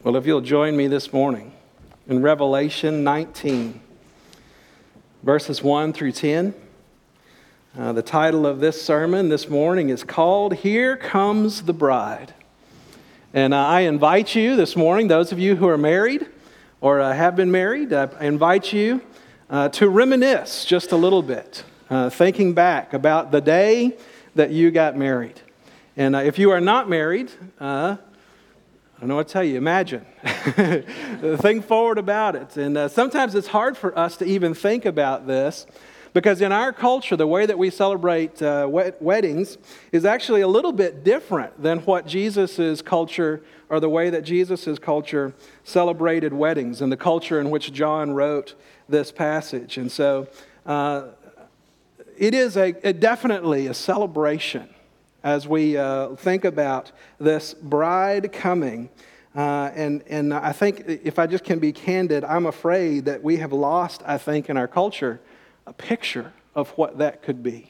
Well, if you'll join me this morning in Revelation 19, verses 1 through 10. The title of this sermon this morning is called, Here Comes the Bride. And I invite you this morning, those of you who are married or have been married, I invite you to reminisce just a little bit, thinking back about the day that you got married. And if you are not married, I don't know what to tell you. Imagine. Think forward about it. And sometimes it's hard for us to even think about this because in our culture, the way that we celebrate weddings is actually a little bit different than what Jesus' culture or the way that Jesus' culture celebrated weddings and the culture in which John wrote this passage. And so it is definitely a celebration as we think about this bride coming. And I think if I just can be candid, I'm afraid that we have lost, I think, in our culture, a picture of what that could be.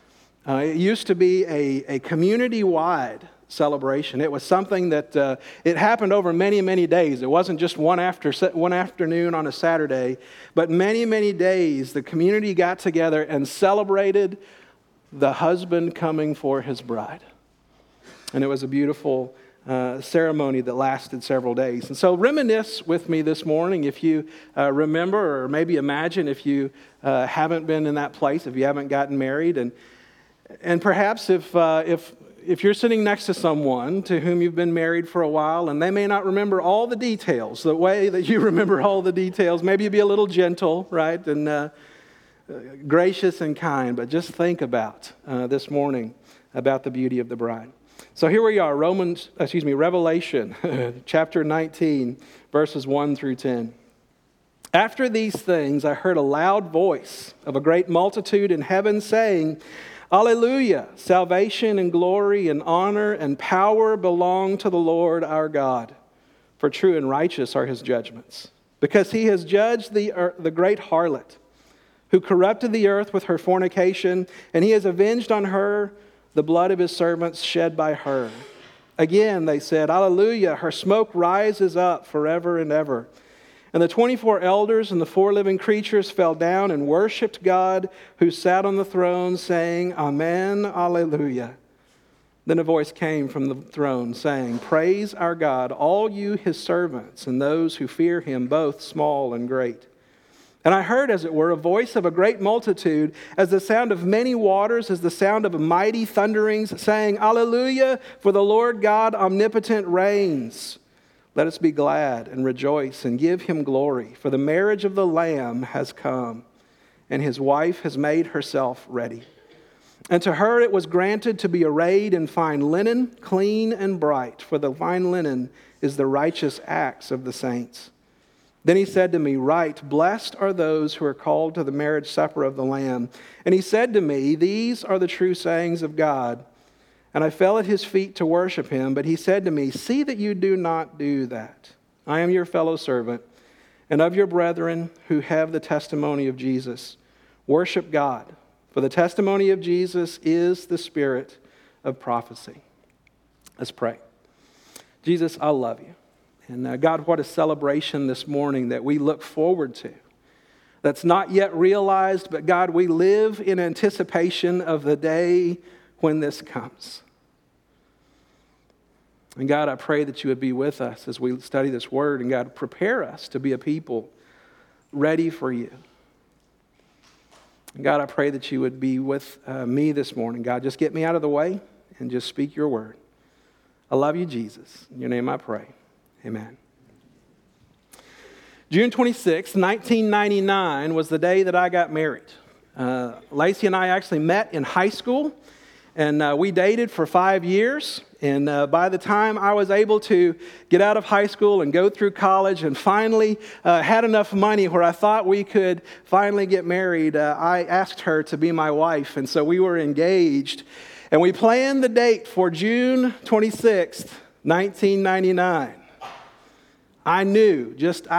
It used to be a community-wide celebration. It was something that it happened over many, many days. It wasn't just one afternoon on a Saturday, but many, many days the community got together and celebrated the husband coming for his bride. And it was a beautiful ceremony that lasted several days. And so reminisce with me this morning if you remember, or maybe imagine if you haven't been in that place, if you haven't gotten married. And perhaps if you're sitting next to someone to whom you've been married for a while and they may not remember all the details, the way that you remember all the details, maybe you'd be a little gentle, right? And gracious and kind, but just think about this morning about the beauty of the bride. So here we are, Revelation chapter 19, verses 1 through 10. After these things, I heard a loud voice of a great multitude in heaven saying, Alleluia! Salvation and glory and honor and power belong to the Lord our God, for true and righteous are his judgments, because he has judged the great harlot, who corrupted the earth with her fornication, and he has avenged on her the blood of his servants shed by her. Again, they said, Alleluia, her smoke rises up forever and ever. And the 24 elders and the 4 living creatures fell down and worshipped God who sat on the throne, saying, Amen, Alleluia. Then a voice came from the throne, saying, Praise our God, all you his servants, and those who fear him, both small and great. And I heard, as it were, a voice of a great multitude, as the sound of many waters, as the sound of mighty thunderings, saying, Alleluia, for the Lord God omnipotent reigns. Let us be glad and rejoice and give him glory, for the marriage of the Lamb has come, and his wife has made herself ready. And to her it was granted to be arrayed in fine linen, clean and bright, for the fine linen is the righteous acts of the saints. Then he said to me, Write, blessed are those who are called to the marriage supper of the Lamb. And he said to me, These are the true sayings of God. And I fell at his feet to worship him, but he said to me, See that you do not do that. I am your fellow servant, and of your brethren who have the testimony of Jesus. Worship God, for the testimony of Jesus is the spirit of prophecy. Let's pray. Jesus, I love you. And God, what a celebration this morning that we look forward to. That's not yet realized, but God, we live in anticipation of the day when this comes. And God, I pray that you would be with us as we study this word. And God, prepare us to be a people ready for you. And God, I pray that you would be with me this morning. God, just get me out of the way and just speak your word. I love you, Jesus. In your name I pray. Amen. June 26, 1999 was the day that I got married. Lacey and I actually met in high school, and we dated for 5 years. And by the time I was able to get out of high school and go through college and finally had enough money where I thought we could finally get married, I asked her to be my wife. And so we were engaged. And we planned the date for June 26th, 1999. I knew,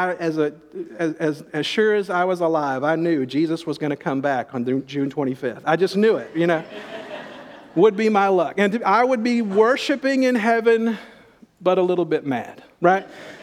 as sure as I was alive, I knew Jesus was going to come back on June 25th. I just knew it, would be my luck. And I would be worshiping in heaven but a little bit mad, right?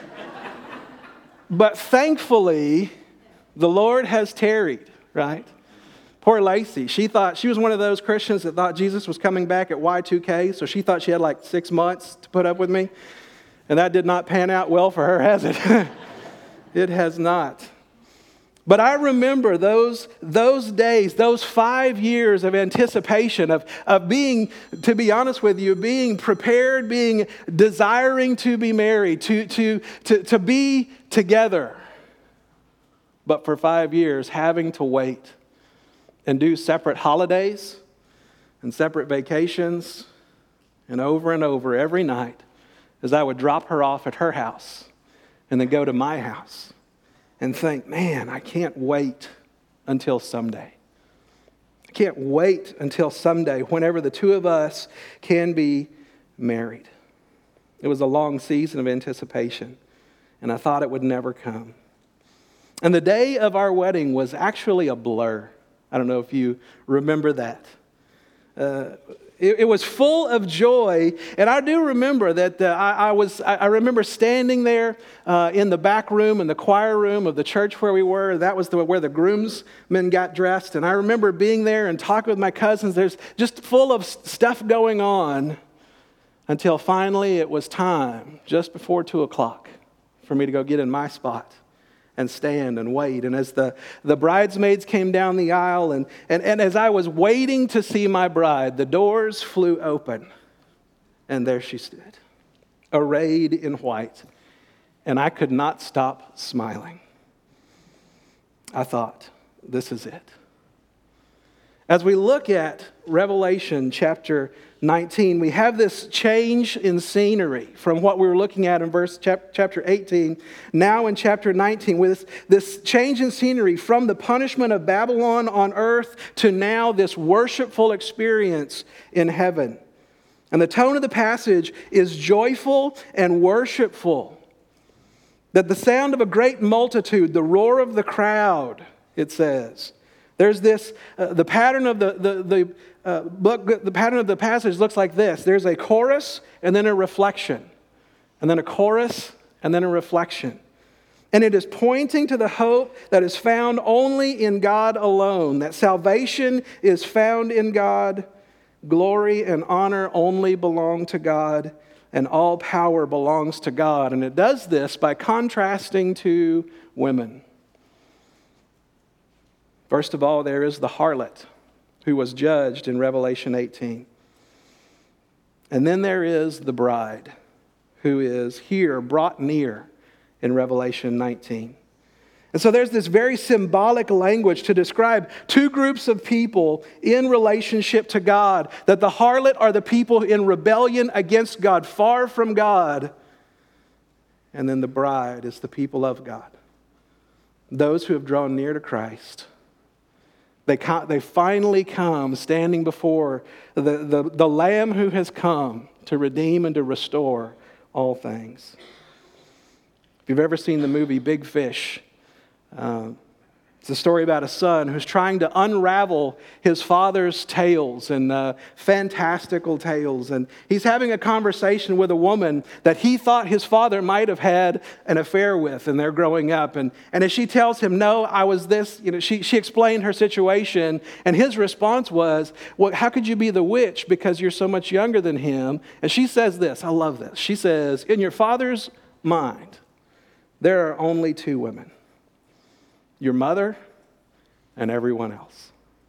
But thankfully, the Lord has tarried, right? Poor Lacey, she was one of those Christians that thought Jesus was coming back at Y2K, so she thought she had like 6 months to put up with me. And that did not pan out well for her, has it? It has not. But I remember those days, those 5 years of anticipation, of being, to be honest with you, being prepared, desiring to be married, to be together. But for 5 years, having to wait and do separate holidays and separate vacations, and over every night, as I would drop her off at her house and then go to my house and think, man, I can't wait until someday. I can't wait until someday, whenever the two of us can be married. It was a long season of anticipation, and I thought it would never come. And the day of our wedding was actually a blur. I don't know if you remember that. It was full of joy, and I do remember that I remember standing there in the back room, in the choir room of the church where we were. That was where the groomsmen got dressed, and I remember being there and talking with my cousins. There's just full of stuff going on until finally it was time, just before 2 o'clock, for me to go get in my spot and stand and wait. And as the bridesmaids came down the aisle, and as I was waiting to see my bride, the doors flew open, and there she stood, arrayed in white, and I could not stop smiling. I thought, this is it. As we look at Revelation chapter 19, we have this change in scenery from what we were looking at in chapter 18, now in chapter 19, with this change in scenery from the punishment of Babylon on earth to now this worshipful experience in heaven. And the tone of the passage is joyful and worshipful. That the sound of a great multitude, the roar of the crowd, it says. There's this, the pattern of the pattern of the passage looks like this. There's a chorus and then a reflection. And then a chorus and then a reflection. And it is pointing to the hope that is found only in God alone. That salvation is found in God. Glory and honor only belong to God. And all power belongs to God. And it does this by contrasting to women. First of all, there is the harlot who was judged in Revelation 18. And then there is the bride who is here brought near in Revelation 19. And so there's this very symbolic language to describe two groups of people in relationship to God. That the harlot are the people in rebellion against God, far from God. And then the bride is the people of God. Those who have drawn near to Christ. They finally come standing before the Lamb who has come to redeem and to restore all things. If you've ever seen the movie Big Fish, it's a story about a son who's trying to unravel his father's tales and fantastical tales. And he's having a conversation with a woman that he thought his father might have had an affair with, and they're growing up. And as she tells him, no, I was this, she explained her situation. And his response was, well, how could you be the witch because you're so much younger than him? And she says this, I love this. She says, in your father's mind, there are only two women. Your mother and everyone else.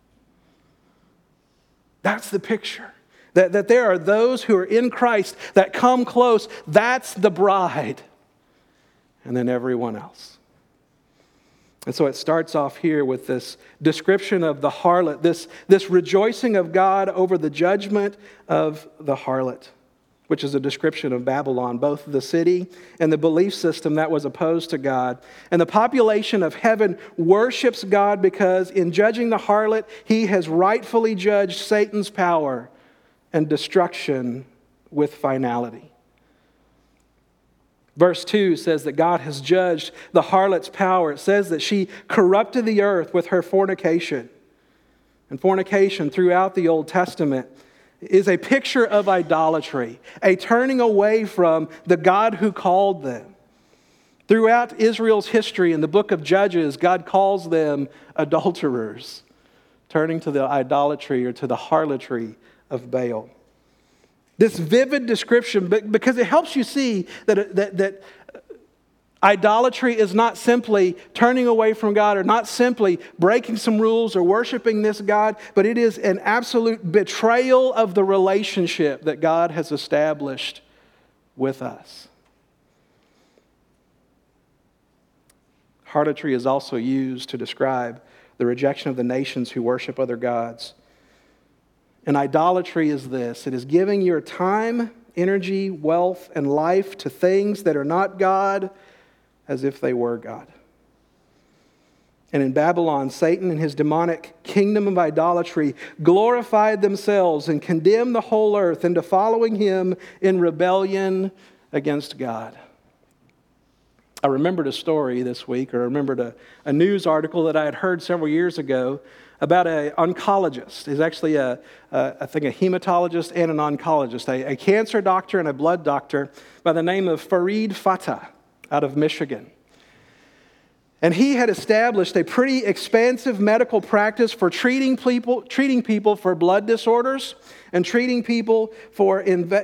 That's the picture. That there are those who are in Christ that come close. That's the bride. And then everyone else. And so it starts off here with this description of the harlot, this rejoicing of God over the judgment of the harlot, which is a description of Babylon, both the city and the belief system that was opposed to God. And the population of heaven worships God because in judging the harlot, he has rightfully judged Satan's power and destruction with finality. Verse 2 says that God has judged the harlot's power. It says that she corrupted the earth with her fornication. And fornication throughout the Old Testament is a picture of idolatry, a turning away from the God who called them. Throughout Israel's history in the book of Judges, God calls them adulterers, turning to the idolatry or to the harlotry of Baal. This vivid description, because it helps you see that idolatry is not simply turning away from God or not simply breaking some rules or worshiping this God, but it is an absolute betrayal of the relationship that God has established with us. Harlotry is also used to describe the rejection of the nations who worship other gods. And idolatry is this: it is giving your time, energy, wealth, and life to things that are not God as if they were God. And in Babylon, Satan and his demonic kingdom of idolatry glorified themselves and condemned the whole earth into following him in rebellion against God. I remembered a story this week, or I remembered a news article that I had heard several years ago about an oncologist. He's actually I think a hematologist and an oncologist, a cancer doctor and a blood doctor by the name of Farid Fatah out of Michigan. And he had established a pretty expansive medical practice for treating people for blood disorders and treating people for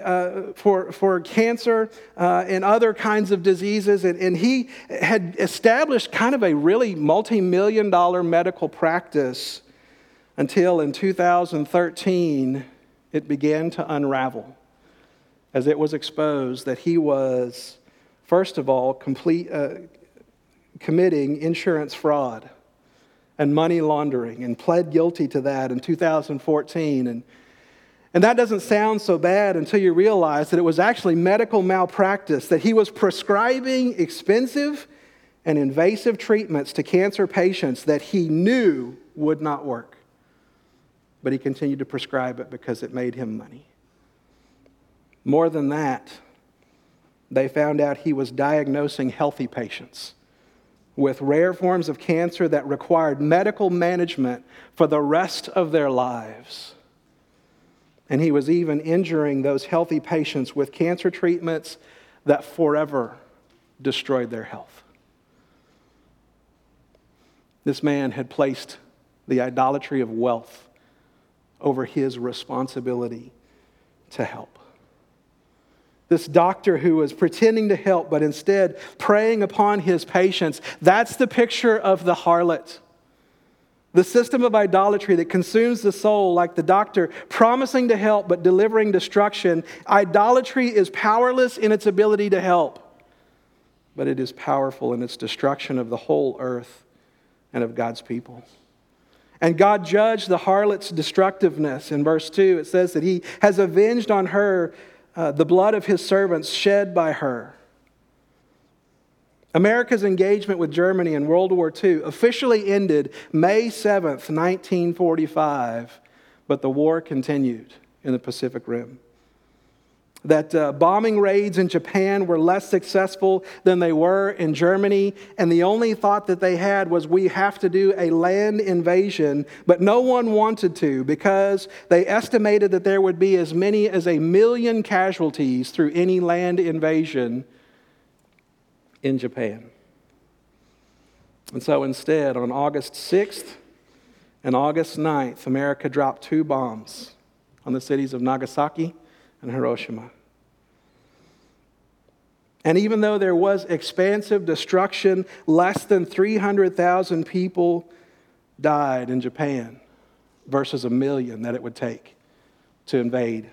cancer and other kinds of diseases. And he had established kind of a really multi-million-dollar medical practice until in 2013 it began to unravel as it was exposed that he was, first of all, committing insurance fraud and money laundering, and pled guilty to that in 2014. And that doesn't sound so bad until you realize that it was actually medical malpractice, that he was prescribing expensive and invasive treatments to cancer patients that he knew would not work. But he continued to prescribe it because it made him money. More than that, they found out he was diagnosing healthy patients with rare forms of cancer that required medical management for the rest of their lives. And he was even injuring those healthy patients with cancer treatments that forever destroyed their health. This man had placed the idolatry of wealth over his responsibility to help. This doctor who was pretending to help, but instead preying upon his patients. That's the picture of the harlot. The system of idolatry that consumes the soul, like the doctor promising to help but delivering destruction. Idolatry is powerless in its ability to help, but it is powerful in its destruction of the whole earth and of God's people. And God judged the harlot's destructiveness. In verse 2, it says that he has avenged on her the blood of his servants shed by her. America's engagement with Germany in World War II officially ended May 7th, 1945, but the war continued in the Pacific Rim. That bombing raids in Japan were less successful than they were in Germany, and the only thought that they had was, we have to do a land invasion, but no one wanted to because they estimated that there would be as many as 1 million casualties through any land invasion in Japan. And so instead, on August 6th and August 9th, America dropped 2 bombs on the cities of Nagasaki and Hiroshima. And even though there was expansive destruction, less than 300,000 people died in Japan versus 1 million that it would take to invade.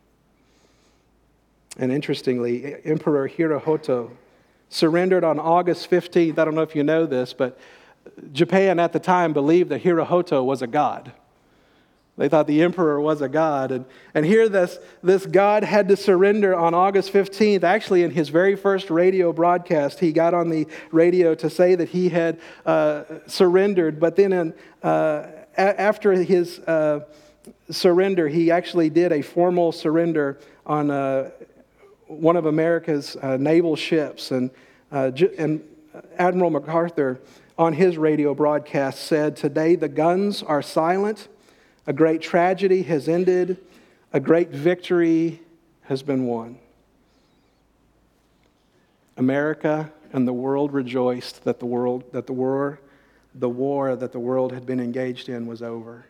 And interestingly, Emperor Hirohito surrendered on August 15th. I don't know if you know this, but Japan at the time believed that Hirohito was a god. They thought the emperor was a god. And here this god had to surrender on August 15th. Actually, in his very first radio broadcast, he got on the radio to say that he had surrendered. But then after his surrender, he actually did a formal surrender on one of America's naval ships. And Admiral MacArthur, on his radio broadcast, said, "Today the guns are silent. A great tragedy has ended. a great victory has been won. America and the world rejoiced that the war that the world had been engaged in was over.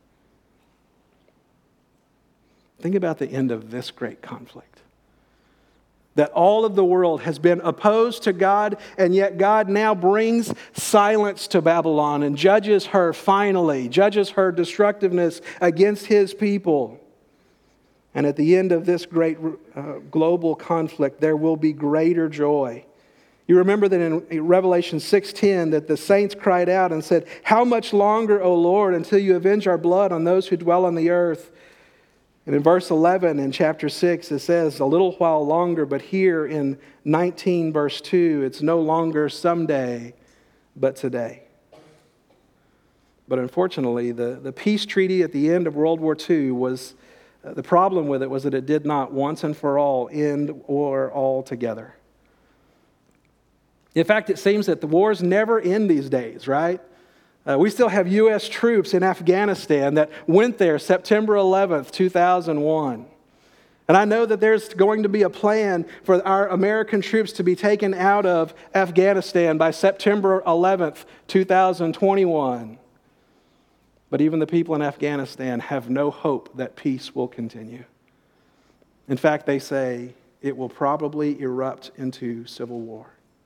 Think about the end of this great conflict. That all of the world has been opposed to God, and yet God now brings silence to Babylon and judges her destructiveness against his people. And at the end of this great global conflict, there will be greater joy. You remember that in Revelation 6:10 that the saints cried out and said, "How much longer, O Lord, until you avenge our blood on those who dwell on the earth?" And in verse 11 in chapter 6, it says, "A little while longer," but here in 19 verse 2, it's no longer someday, but today. But unfortunately, the peace treaty at the end of World War II was, the problem with it was that it did not once and for all end war altogether. In fact, it seems that the wars never end these days, right? We still have U.S. troops in Afghanistan that went there September 11th, 2001. And I know that there's going to be a plan for our American troops to be taken out of Afghanistan by September 11th, 2021. But even the people in Afghanistan have no hope that peace will continue. In fact, they say it will probably erupt into civil war.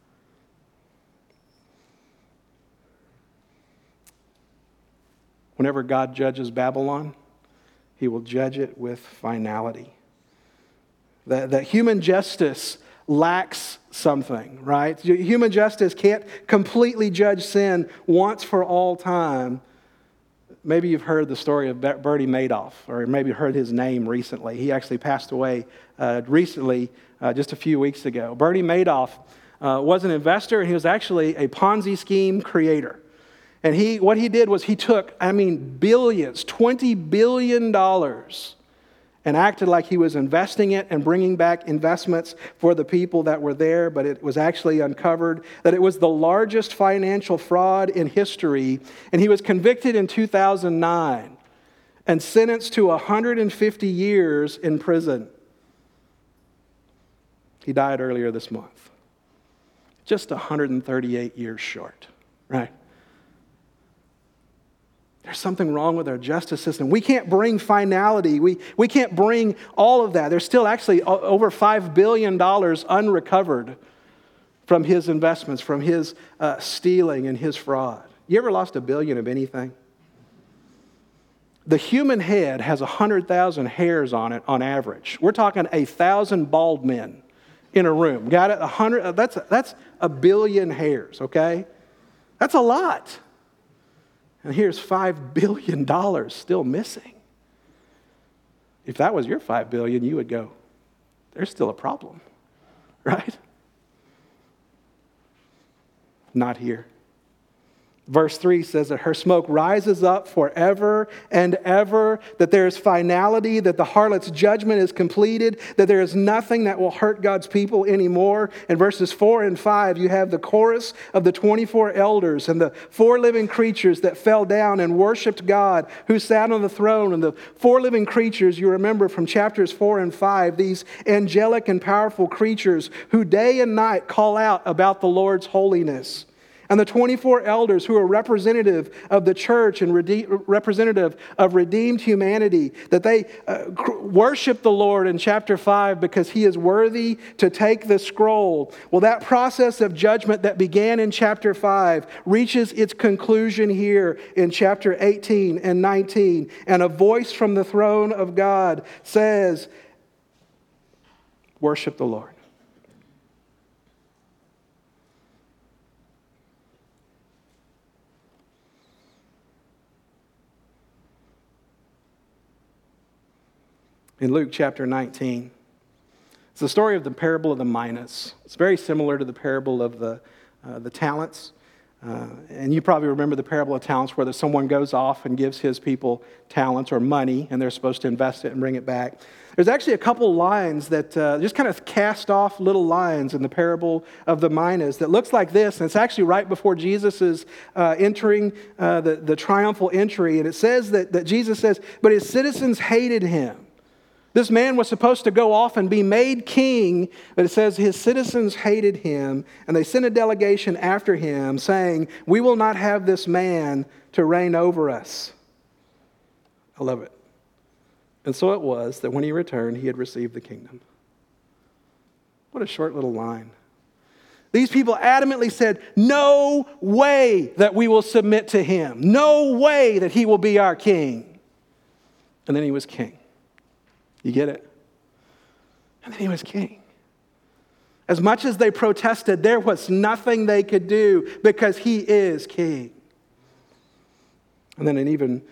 Whenever God judges Babylon, he will judge it with finality. That human justice lacks something, right? Human justice can't completely judge sin once for all time. Maybe you've heard the story of Bernie Madoff, or maybe heard his name recently. He actually passed away recently, just a few weeks ago. Bernie Madoff was an investor, and he was actually a Ponzi scheme creator. And what he did was he took, billions, $20 billion, and acted like he was investing it and bringing back investments for the people that were there, but it was actually uncovered that it was the largest financial fraud in history, and he was convicted in 2009 and sentenced to 150 years in prison. He died earlier this month. Just 138 years short, right? There's something wrong with our justice system. We can't bring finality. We can't bring all of that. There's still actually over $5 billion unrecovered from his investments, from his stealing and his fraud. You ever lost $1 billion of anything? The human head has 100,000 hairs on it on average. We're talking 1,000 bald men in a room. Got it? 100. That's 1 billion hairs, okay? That's a lot. And here's $5 billion still missing. If that was your $5 billion, you would go, there's still a problem, right? Not here. Verse 3 says that her smoke rises up forever and ever, that there is finality, that the harlot's judgment is completed, that there is nothing that will hurt God's people anymore. In verses 4 and 5, you have the chorus of the 24 elders and the 4 living creatures that fell down and worshiped God who sat on the throne. And the 4 living creatures, you remember from chapters 4 and 5, these angelic and powerful creatures who day and night call out about the Lord's holiness. And the 24 elders who are representative of the church and representative of redeemed humanity, that they worship the Lord in chapter 5 because he is worthy to take the scroll. Well, that process of judgment that began in chapter 5 reaches its conclusion here in chapter 18 and 19. And a voice from the throne of God says, worship the Lord. In Luke chapter 19, it's the story of the parable of the minas. It's very similar to the parable of the talents. And you probably remember the parable of talents where someone goes off and gives his people talents or money, and they're supposed to invest it and bring it back. There's actually a couple lines that just kind of cast off little lines in the parable of the minas that looks like this, and it's actually right before Jesus is entering the triumphal entry. And it says that Jesus says, but his citizens hated him. This man was supposed to go off and be made king, but it says his citizens hated him, and they sent a delegation after him saying, "We will not have this man to reign over us." I love it. And so it was that when he returned, he had received the kingdom. What a short little line. These people adamantly said, "No way that we will submit to him. No way that he will be our king." And then he was king. You get it? And then he was king. As much as they protested, there was nothing they could do because he is king. And then an even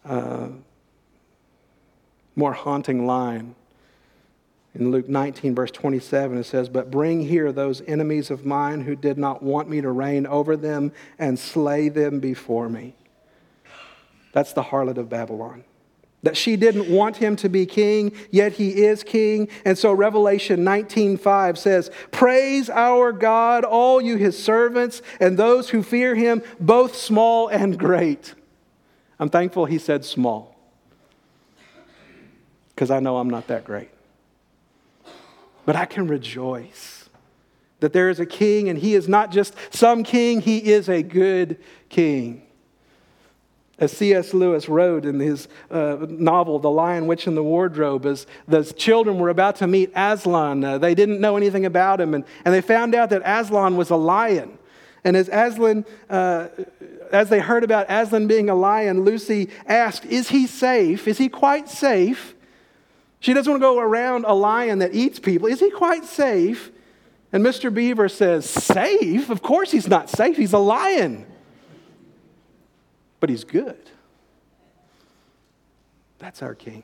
more haunting line. In Luke 19, verse 27, it says, "But bring here those enemies of mine who did not want me to reign over them and slay them before me." That's the harlot of Babylon. That she didn't want him to be king, yet he is king. And so Revelation 19:5 says, "Praise our God, all you his servants, and those who fear him, both small and great." I'm thankful he said small, because I know I'm not that great. But I can rejoice that there is a king, and he is not just some king, he is a good king. As C.S. Lewis wrote in his novel, The Lion, Witch, and the Wardrobe, as the children were about to meet Aslan, they didn't know anything about him, and they found out that Aslan was a lion. And as they heard about Aslan being a lion, Lucy asked, "Is he safe? Is he quite safe?" She doesn't want to go around a lion that eats people. "Is he quite safe?" And Mr. Beaver says, "Safe? Of course he's not safe. He's a lion. But he's good." That's our king.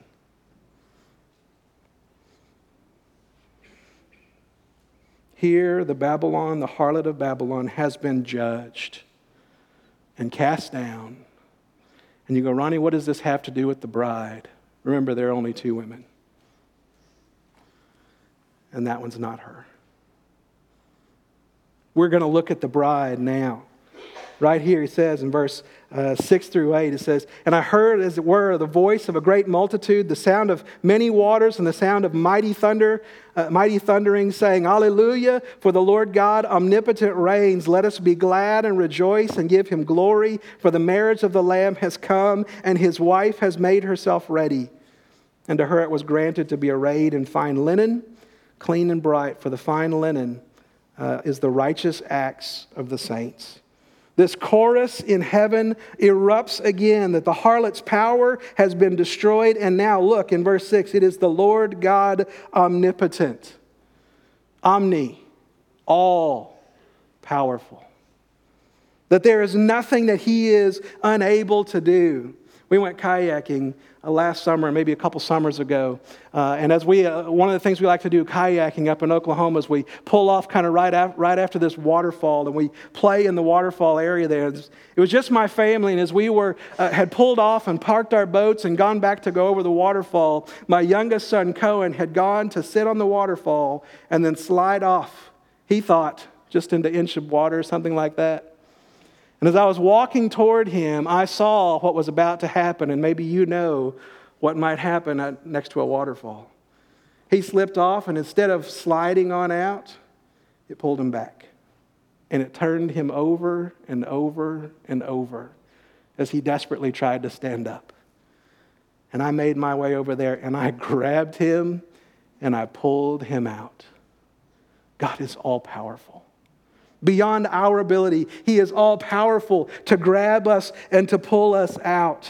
Here, the Babylon, the harlot of Babylon, has been judged and cast down. And you go, "Ronnie, what does this have to do with the bride?" Remember, there are only two women. And that one's not her. We're going to look at the bride now. Right here, he says in verse 6 through 8, it says, "And I heard, as it were, the voice of a great multitude, the sound of many waters, and the sound of mighty thundering, saying, Alleluia, for the Lord God omnipotent reigns. Let us be glad and rejoice and give him glory, for the marriage of the Lamb has come, and his wife has made herself ready. And to her it was granted to be arrayed in fine linen, clean and bright, for the fine linen is the righteous acts of the saints." This chorus in heaven erupts again that the harlot's power has been destroyed. And now look in verse 6, it is the Lord God omnipotent. Omni, all powerful. That there is nothing that he is unable to do. We went kayaking last summer, maybe a couple summers ago. And as one of the things we like to do kayaking up in Oklahoma is we pull off kind of right after this waterfall, and we play in the waterfall area there. It was just my family, and as we had pulled off and parked our boats and gone back to go over the waterfall, my youngest son, Cohen, had gone to sit on the waterfall and then slide off, he thought, just into an inch of water or something like that. And as I was walking toward him, I saw what was about to happen, and maybe you know what might happen next to a waterfall. He slipped off, and instead of sliding on out, it pulled him back. And it turned him over and over and over as he desperately tried to stand up. And I made my way over there, and I grabbed him, and I pulled him out. God is all-powerful. Beyond our ability, he is all-powerful to grab us and to pull us out.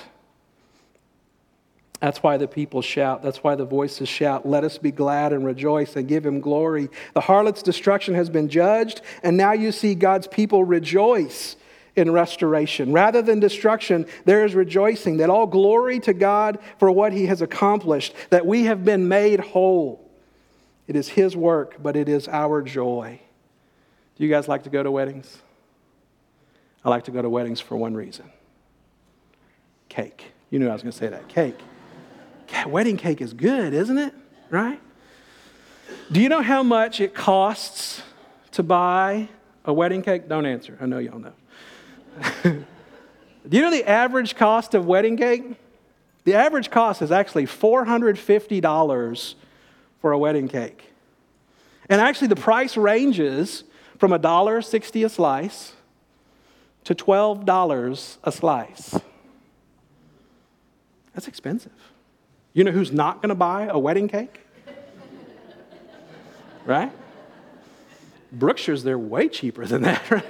That's why the people shout. That's why the voices shout, "Let us be glad and rejoice and give him glory." The harlot's destruction has been judged, and now you see God's people rejoice in restoration. Rather than destruction, there is rejoicing, that all glory to God for what he has accomplished, that we have been made whole. It is his work, but it is our joy. Do you guys like to go to weddings? I like to go to weddings for one reason. Cake. You knew I was going to say that. Cake. Wedding cake is good, isn't it? Right? Do you know how much it costs to buy a wedding cake? Don't answer. I know y'all know. Do you know the average cost of wedding cake? The average cost is actually $450 for a wedding cake. And actually the price ranges from $1.60 a slice to $12 a slice. That's expensive. You know who's not going to buy a wedding cake? Right? Brookshire's, they're way cheaper than that, right?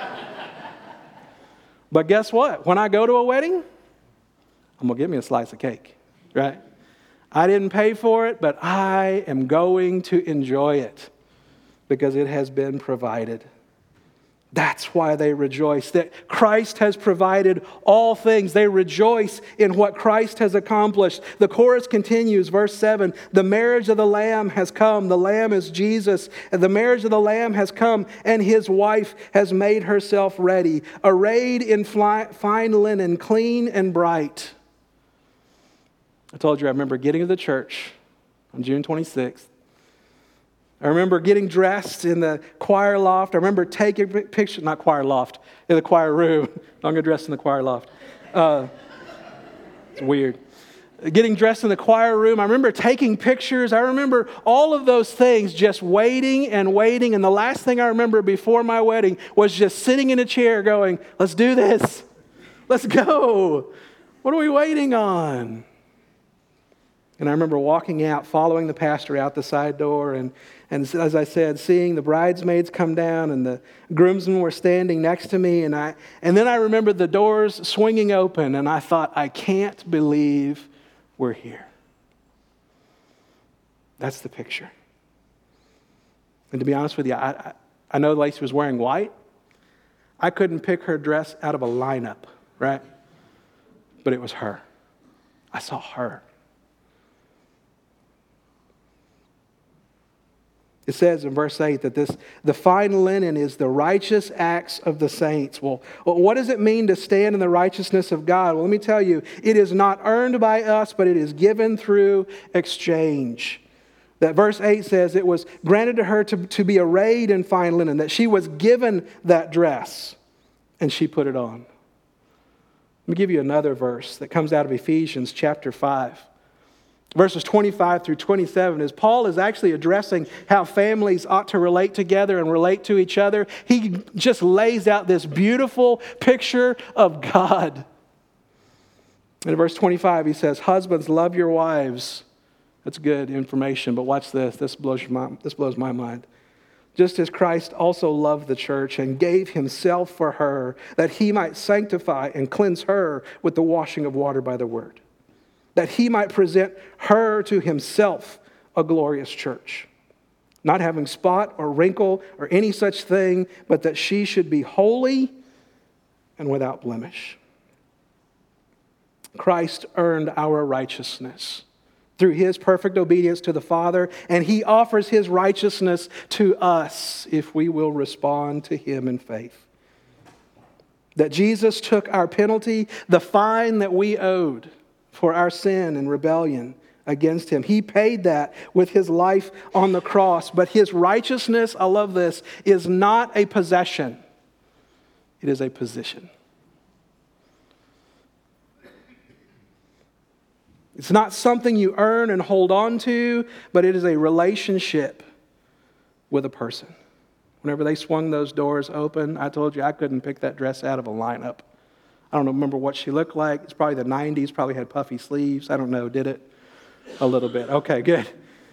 But guess what? When I go to a wedding, I'm going to get me a slice of cake, right? I didn't pay for it, but I am going to enjoy it because it has been provided. That's why they rejoice, that Christ has provided all things. They rejoice in what Christ has accomplished. The chorus continues, verse 7, the marriage of the Lamb has come. The Lamb is Jesus. And the marriage of the Lamb has come, and his wife has made herself ready, arrayed in fine linen, clean and bright. I told you I remember getting to the church on June 26th. I remember getting dressed in the choir loft. I remember taking pictures, not choir loft, in the choir room. Don't get dressed in the choir loft. It's weird. Getting dressed in the choir room. I remember taking pictures. I remember all of those things, just waiting and waiting. And the last thing I remember before my wedding was just sitting in a chair going, let's do this. Let's go. What are we waiting on? And I remember walking out, following the pastor out the side door, and as I said, seeing the bridesmaids come down and the groomsmen were standing next to me. And then I remember the doors swinging open, and I thought, I can't believe we're here. That's the picture. And to be honest with you, I know Lacey was wearing white. I couldn't pick her dress out of a lineup, right? But it was her. I saw her. It says in verse 8 that the fine linen is the righteous acts of the saints. Well, what does it mean to stand in the righteousness of God? Well, let me tell you, it is not earned by us, but it is given through exchange. That verse 8 says it was granted to her to be arrayed in fine linen, that she was given that dress, and she put it on. Let me give you another verse that comes out of Ephesians chapter 5. Verses 25 through 27, as Paul is actually addressing how families ought to relate together and relate to each other, he just lays out this beautiful picture of God. In verse 25, he says, husbands, love your wives. That's good information, but watch this. This blows my mind. Just as Christ also loved the church and gave himself for her, that he might sanctify and cleanse her with the washing of water by the word, that he might present her to himself a glorious church, not having spot or wrinkle or any such thing, but that she should be holy and without blemish. Christ earned our righteousness through his perfect obedience to the Father, and he offers his righteousness to us if we will respond to him in faith. That Jesus took our penalty, the fine that we owed for our sin and rebellion against him. He paid that with his life on the cross. But his righteousness, I love this, is not a possession. It is a position. It's not something you earn and hold on to, but it is a relationship with a person. Whenever they swung those doors open, I told you I couldn't pick that dress out of a lineup. I don't remember what she looked like. It's probably the 90s, probably had puffy sleeves. I don't know, did it? A little bit. Okay, good.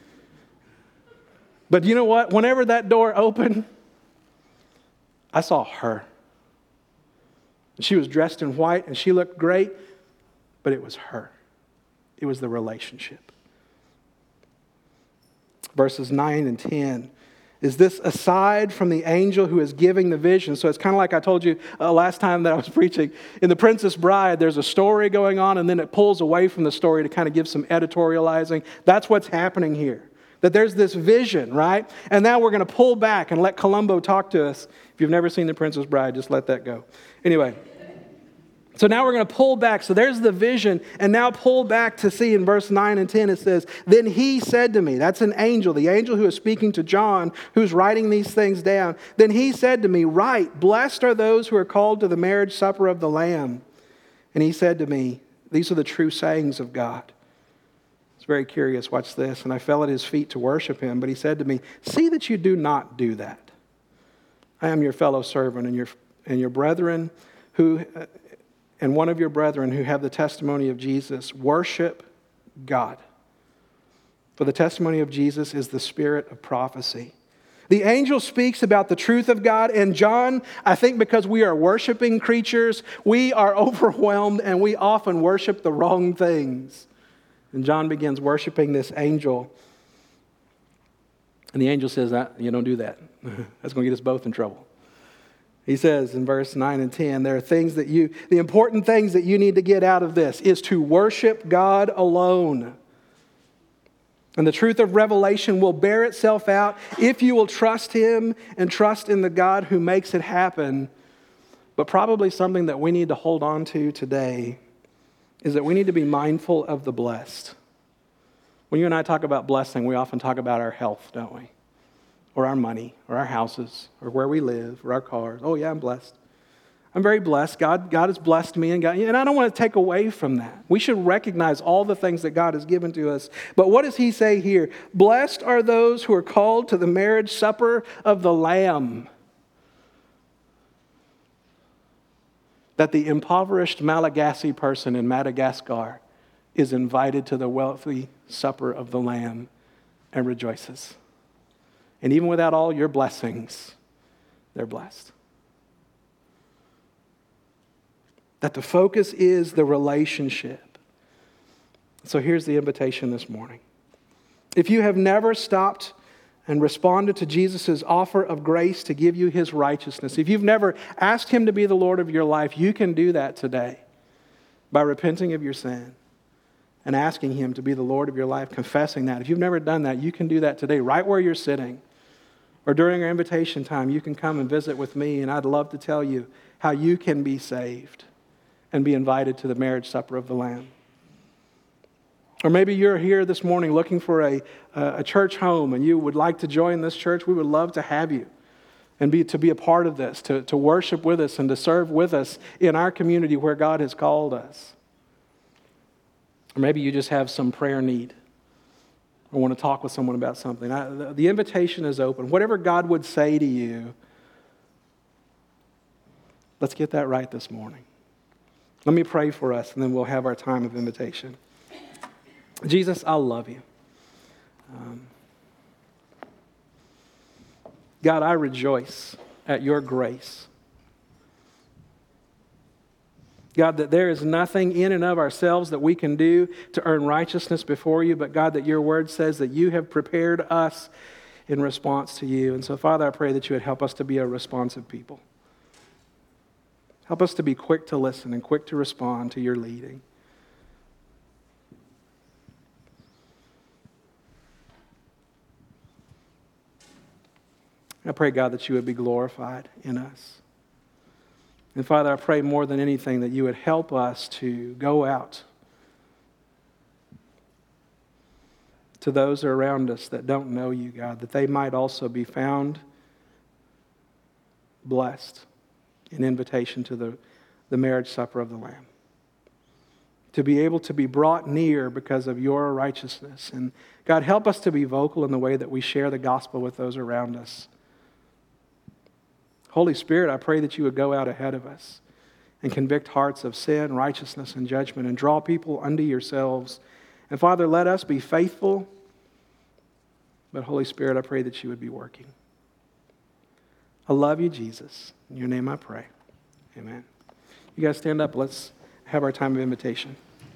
But you know what? Whenever that door opened, I saw her. She was dressed in white and she looked great, but it was her. It was the relationship. Verses 9 and 10. Is this aside from the angel who is giving the vision? So it's kind of like I told you last time that I was preaching. In The Princess Bride, there's a story going on, and then it pulls away from the story to kind of give some editorializing. That's what's happening here. That there's this vision, right? And now we're going to pull back and let Columbo talk to us. If you've never seen The Princess Bride, just let that go. Anyway. So now we're going to pull back. So there's the vision. And now pull back to see in verse 9 and 10, it says, then he said to me, that's an angel, the angel who is speaking to John, who's writing these things down. Then he said to me, write, blessed are those who are called to the marriage supper of the Lamb. And he said to me, These are the true sayings of God. It's very curious. Watch this. And I fell at his feet to worship him, but he said to me, see that you do not do that. I am your fellow servant and your brethren and one of your brethren who have the testimony of Jesus. Worship God. For the testimony of Jesus is the spirit of prophecy. The angel speaks about the truth of God, and John, I think because we are worshiping creatures, we are overwhelmed and we often worship the wrong things. And John begins worshiping this angel. And the angel says, you don't do that. That's going to get us both in trouble. He says in verse 9 and 10, there are things the important things that you need to get out of this is to worship God alone. And the truth of revelation will bear itself out if you will trust Him and trust in the God who makes it happen. But probably something that we need to hold on to today is that we need to be mindful of the blessed. When you and I talk about blessing, we often talk about our health, don't we? Or our money, or our houses, or where we live, or our cars. Oh yeah, I'm blessed. I'm very blessed. God has blessed me, and I don't want to take away from that. We should recognize all the things that God has given to us. But what does He say here? Blessed are those who are called to the marriage supper of the Lamb. That the impoverished Malagasy person in Madagascar is invited to the wealthy supper of the Lamb and rejoices. And even without all your blessings, they're blessed. That the focus is the relationship. So here's the invitation this morning. If you have never stopped and responded to Jesus' offer of grace to give you His righteousness, if you've never asked Him to be the Lord of your life, you can do that today by repenting of your sin and asking Him to be the Lord of your life, confessing that. If you've never done that, you can do that today right where you're sitting. Or during our invitation time, you can come and visit with me, and I'd love to tell you how you can be saved and be invited to the marriage supper of the Lamb. Or maybe you're here this morning looking for a church home and you would like to join this church. We would love to have you and to be a part of this, to worship with us and to serve with us in our community where God has called us. Or maybe you just have some prayer need or want to talk with someone about something. The invitation is open. Whatever God would say to you, let's get that right this morning. Let me pray for us, and then we'll have our time of invitation. Jesus, I love you. God, I rejoice at your grace. God, that there is nothing in and of ourselves that we can do to earn righteousness before you, but God, that your word says that you have prepared us in response to you. And so, Father, I pray that you would help us to be a responsive people. Help us to be quick to listen and quick to respond to your leading. I pray, God, that you would be glorified in us. And Father, I pray more than anything that you would help us to go out to those around us that don't know you, God, that they might also be found blessed in invitation to the marriage supper of the Lamb. To be able to be brought near because of your righteousness. And God, help us to be vocal in the way that we share the gospel with those around us. Holy Spirit, I pray that you would go out ahead of us and convict hearts of sin, righteousness, and judgment and draw people unto yourselves. And Father, let us be faithful. But Holy Spirit, I pray that you would be working. I love you, Jesus. In your name I pray. Amen. You guys stand up. Let's have our time of invitation.